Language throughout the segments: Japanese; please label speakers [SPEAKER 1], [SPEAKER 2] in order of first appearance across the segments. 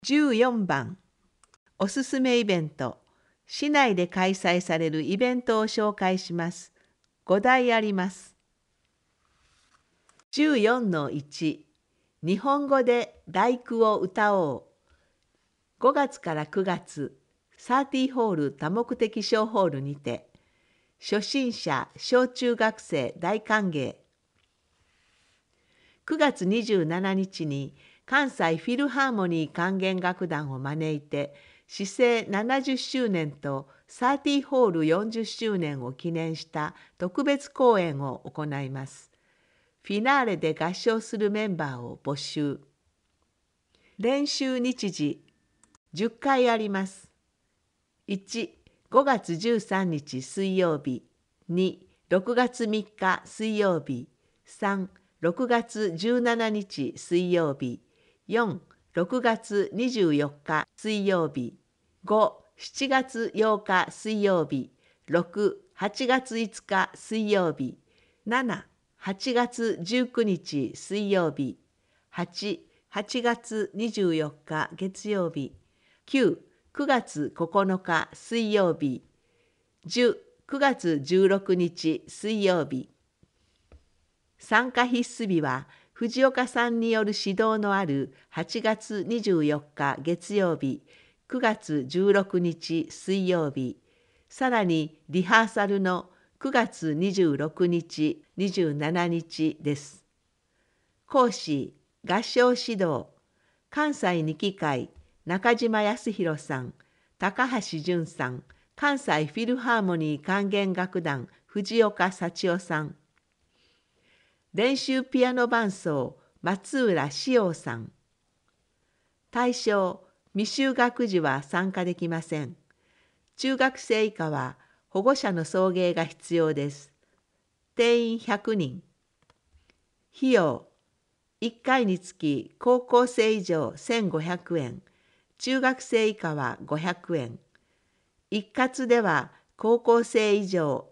[SPEAKER 1] 14番、おすすめイベント。市内で開催されるイベントを紹介します。5題あります。14-1、日本語で第九を歌おう。5月から9月、30ホール多目的小ホールにて、初心者、小中学生大歓迎。9月27日に関西フィルハーモニー管弦楽団を招いて、市制70周年と30ホール40周年を記念した特別公演を行います。フィナーレで合唱するメンバーを募集。練習日時、10回あります。1、5月13日水曜日。2、6月3日水曜日。3、6月17日水曜日。4、6月24日水曜日。5、7月8日水曜日。6、8月5日水曜日。7、8月19日水曜日。8、8月24日月曜日。9、9月9日水曜日。10、9月16日水曜日。参加必須日は藤岡さんによる指導のある8月24日月曜日、9月16日水曜日、さらにリハーサルの9月26日、27日です。講師、合唱指導、関西二期会、中島康弘さん、高橋淳さん、関西フィルハーモニー管弦楽団、藤岡幸男さん。練習ピアノ伴奏、松浦志陽さん。対象、未就学児は参加できません。中学生以下は保護者の送迎が必要です。定員100人。費用、1回につき高校生以上1500円、中学生以下は500円。一括では高校生以上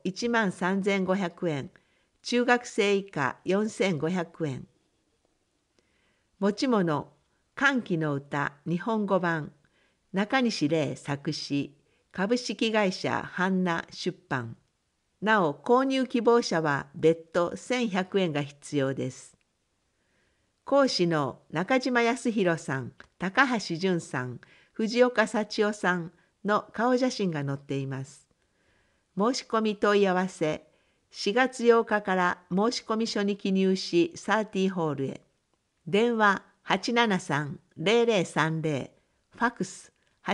[SPEAKER 1] 13,500円、中学生以下4,500円。持ち物、歓喜の歌日本語版、中西礼作詞、株式会社ハンナ出版。なお、購入希望者は別途1,100円が必要です。講師の中島康弘さん、高橋淳さん、藤岡幸男さんの顔写真が載っています。申し込み問い合わせ、4月8日から申し込み書に記入し、30ホールへ。電話873-0030、ファックス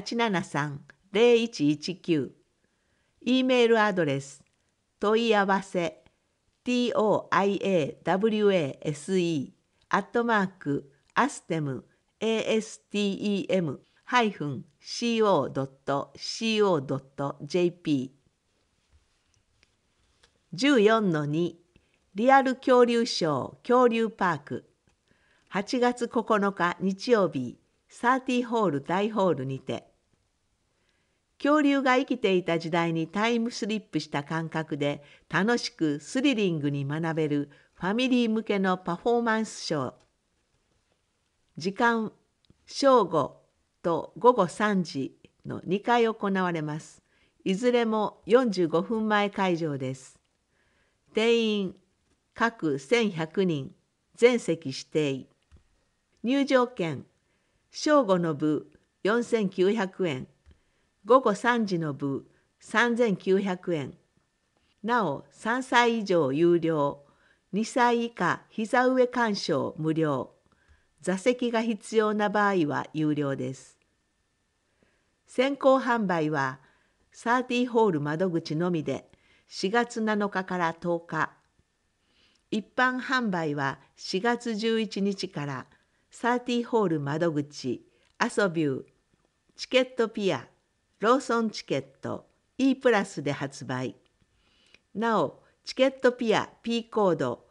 [SPEAKER 1] 873-0119。E メールアドレス、問い合わせ、toyawase@astem-co.co.jp。14-2、リアル恐竜ショー恐竜パーク。8月9日日曜日、30ホール大ホールにて。恐竜が生きていた時代にタイムスリップした感覚で楽しくスリリングに学べるファミリー向けのパフォーマンスショー。時間、正午と午後3時の2回行われます。いずれも45分前会場です。定員、各1,100人、全席指定。入場券、正午の部4,900円、午後3時の部3,900円。なお、3歳以上有料、2歳以下膝上鑑賞無料。座席が必要な場合は有料です。先行販売は30ホール窓口のみで4月7日から10日。一般販売は4月11日から30ホール窓口、アソビュー、チケットピア、ローソンチケット、E プラスで発売。なお、チケットピア P コード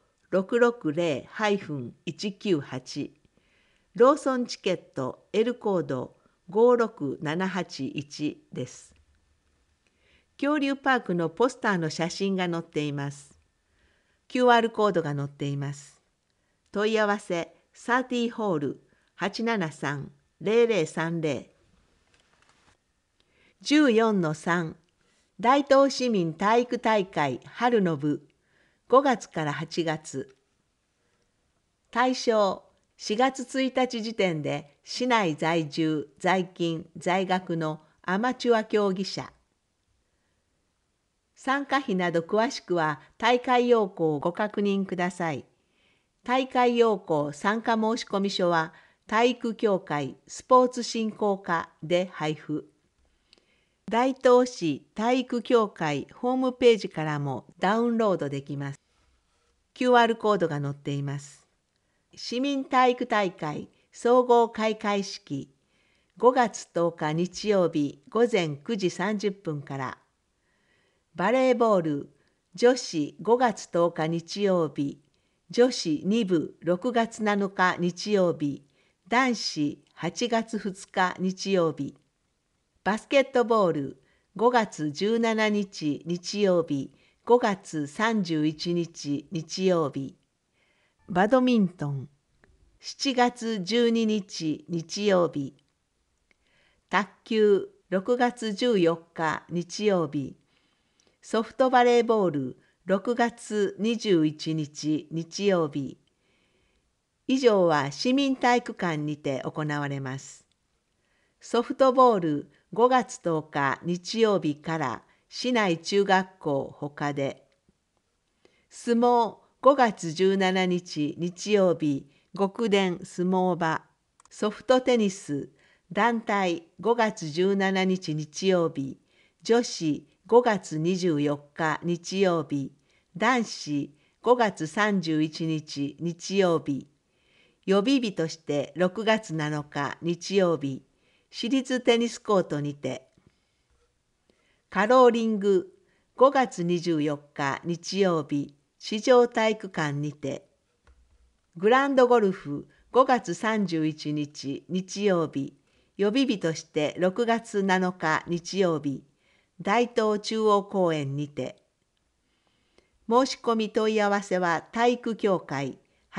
[SPEAKER 1] 660-198、ローソンチケット L コード56781です。恐竜パークのポスターの写真が載っています。QR コードが載っています。問い合わせ30ホール 0030。14-3大東市民体育大会春の部5月から8月。対象4月1日時点で市内在住、在勤、在学のアマチュア競技者。参加費など詳しくは大会要項をご確認ください。大会要項参加申込書は体育協会スポーツ振興課で配布。大東市体育協会ホームページからもダウンロードできます。QR コードが載っています。市民体育大会総合開会式5月10日日曜日午前9時30分から。バレーボール女子5月10日日曜日、女子2部6月7日日曜日、男子8月2日日曜日。バスケットボール5月17日日曜日、5月31日日曜日。バドミントン7月12日日曜日。卓球6月14日日曜日。ソフトバレーボール6月21日日曜日。以上は市民体育館にて行われます。ソフトボール5月10日日曜日から市内中学校ほかで。相撲5月17日日曜日極殿相撲場。ソフトテニス団体5月17日日曜日。女子5月24日日曜日。男子5月31日日曜日。予備日として6月7日日曜日。私立テニスコートにて。カローリング5月24日日曜日。市場体育館にて。グランドゴルフ5月31日日曜日。予備日として6月7日日曜日。大東中央公園にて。申し込み問い合わせは体育協会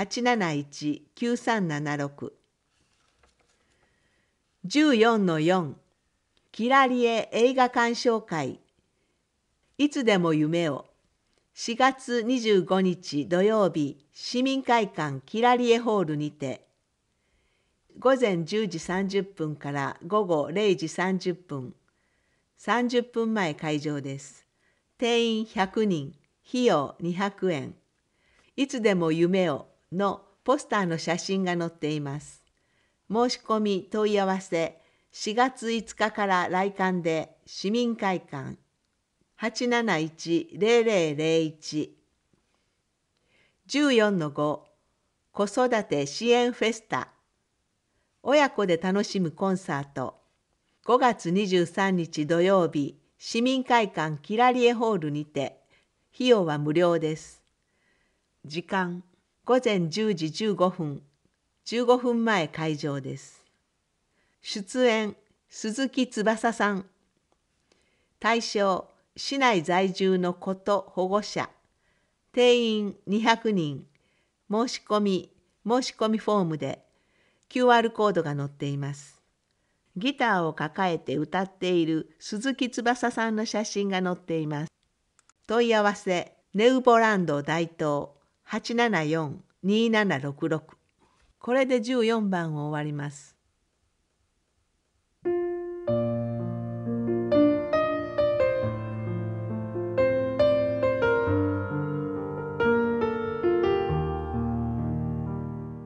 [SPEAKER 1] 871-9376。14-4 キラリエ映画鑑賞会いつでも夢を4月25日土曜日市民会館キラリエホールにて午前10時30分から午後0時30分30分前会場です。定員100人費用200円いつでも夢をのポスターの写真が載っています。申し込み問い合わせ4月5日から来館で市民会館 871-0001。 14-5 子育て支援フェスタ親子で楽しむコンサート5月23日土曜日市民会館キラリエホールにて費用は無料です。時間午前10時15分15分前会場です。出演鈴木翼さん。対象市内在住の子と保護者。定員200人。申し込みフォームで QR コードが載っています。ギターを抱えて歌っている鈴木翼さんの写真が載っています。問い合わせネウボランド大東 874-2766。これで14番を終わります。